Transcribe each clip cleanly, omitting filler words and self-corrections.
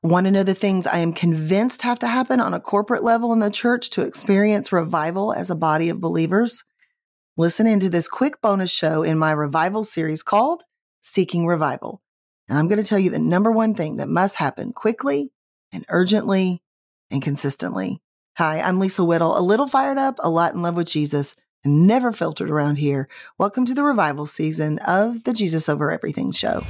Want to know the things I am convinced have to happen on a corporate level in the church to experience revival as a body of believers? Listen into this quick bonus show in my revival series called Seeking Revival. And I'm going to tell you the number one thing that must happen quickly and urgently and consistently. Hi, I'm Lisa Whittle, a little fired up, a lot in love with Jesus, and never filtered around here. Welcome to the revival season of the Jesus Over Everything show.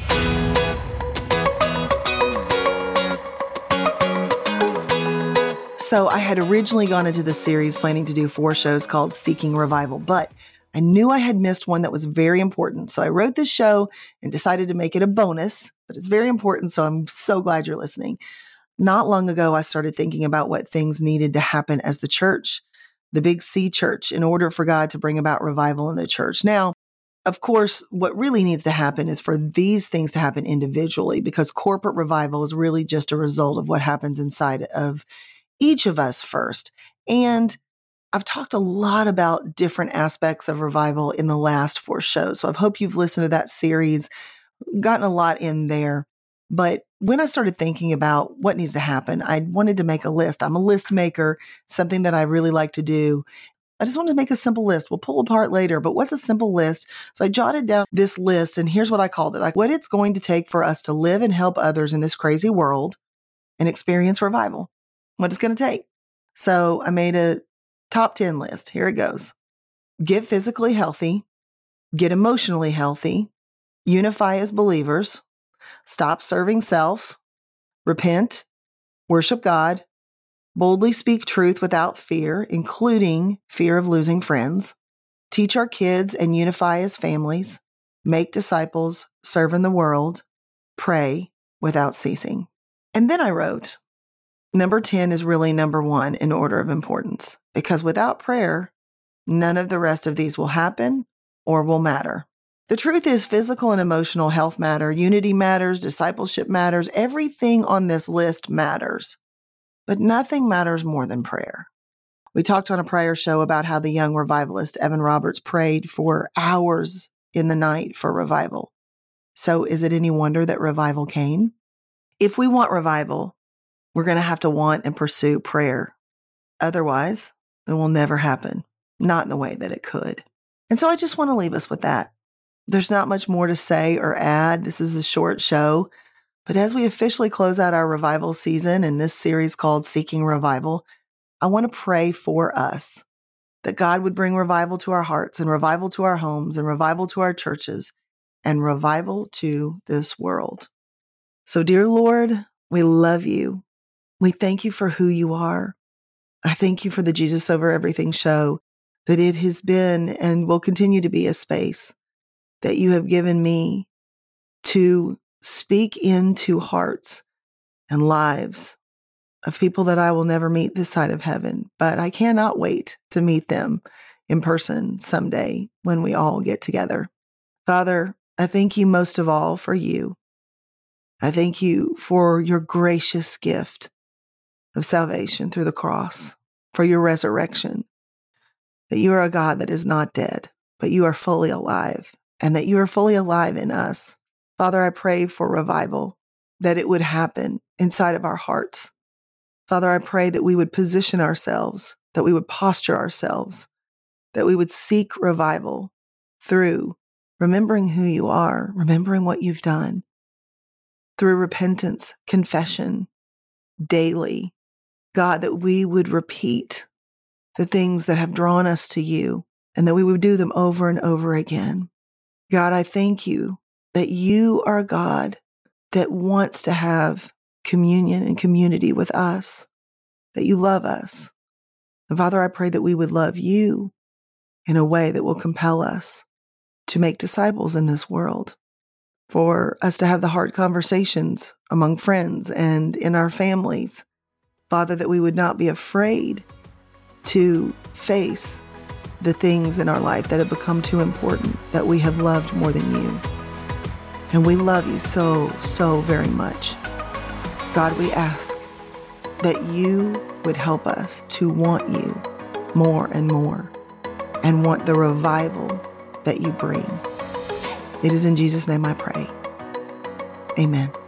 So I had originally gone into this series planning to do 4 shows called Seeking Revival, but I knew I had missed one that was very important. So I wrote this show and decided to make it a bonus, but it's very important. So I'm so glad you're listening. Not long ago, I started thinking about what things needed to happen as the church, the Big C church, in order for God to bring about revival in the church. Now, of course, what really needs to happen is for these things to happen individually, because corporate revival is really just a result of what happens inside of each of us first. And I've talked a lot about different aspects of revival in the last 4 shows. So I hope you've listened to that series, gotten a lot in there. But when I started thinking about what needs to happen, I wanted to make a list. I'm a list maker, something that I really like to do. I just wanted to make a simple list. We'll pull apart later, but what's a simple list? So I jotted down this list, and here's what I called it. What it's going to take for us to live and help others in this crazy world and experience revival. What it's going to take. So I made a top 10 list. Here it goes. Get physically healthy, get emotionally healthy, unify as believers, stop serving self, repent, worship God, boldly speak truth without fear, including fear of losing friends, teach our kids and unify as families, make disciples, serve in the world, pray without ceasing. And then I wrote, number 10 is really number 1 in order of importance, because without prayer, none of the rest of these will happen or will matter. The truth is, physical and emotional health matter, unity matters, discipleship matters, everything on this list matters, but nothing matters more than prayer. We talked on a prior show about how the young revivalist Evan Roberts prayed for hours in the night for revival. So is it any wonder that revival came? If we want revival, we're going to have to want and pursue prayer. Otherwise, it will never happen, not in the way that it could. And so I just want to leave us with that. There's not much more to say or add. This is a short show. But as we officially close out our revival season in this series called Seeking Revival, I want to pray for us that God would bring revival to our hearts and revival to our homes and revival to our churches and revival to this world. So, dear Lord, we love you. We thank you for who you are. I thank you for the Jesus Over Everything show, that it has been and will continue to be a space that you have given me to speak into hearts and lives of people that I will never meet this side of heaven, but I cannot wait to meet them in person someday when we all get together. Father, I thank you most of all for you. I thank you for your gracious gift of salvation through the cross, for your resurrection, that you are a God that is not dead, but you are fully alive, and that you are fully alive in us. Father, I pray for revival, that it would happen inside of our hearts. Father, I pray that we would position ourselves, that we would posture ourselves, that we would seek revival through remembering who you are, remembering what you've done, through repentance, confession, daily. God, that we would repeat the things that have drawn us to you and that we would do them over and over again. God, I thank you that you are a God that wants to have communion and community with us, that you love us. And Father, I pray that we would love you in a way that will compel us to make disciples in this world, for us to have the hard conversations among friends and in our families. Father, that we would not be afraid to face the things in our life that have become too important, that we have loved more than you. And we love you so, so very much. God, we ask that you would help us to want you more and more and want the revival that you bring. It is in Jesus' name I pray. Amen.